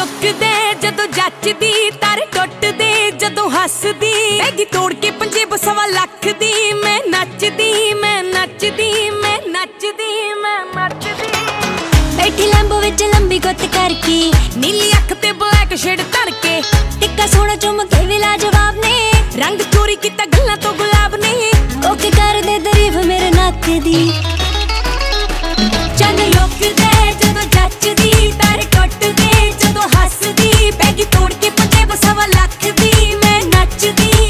लुकदे जदों जचदी, तारे टुटदे जदों हसदी। बैगी तोड़ के पंजेब 1.25 लाख दी, मैं नचदी मैं नचदी मैं नचदी मैं नचदी। बैठी लैंबो विच लंबी गुत्त करके, नीली अख ते ब्लैक शेड धर के, टिक्का सोना चुम के भी लाजवाब ने, रंग चोरी कीता गल्लां तो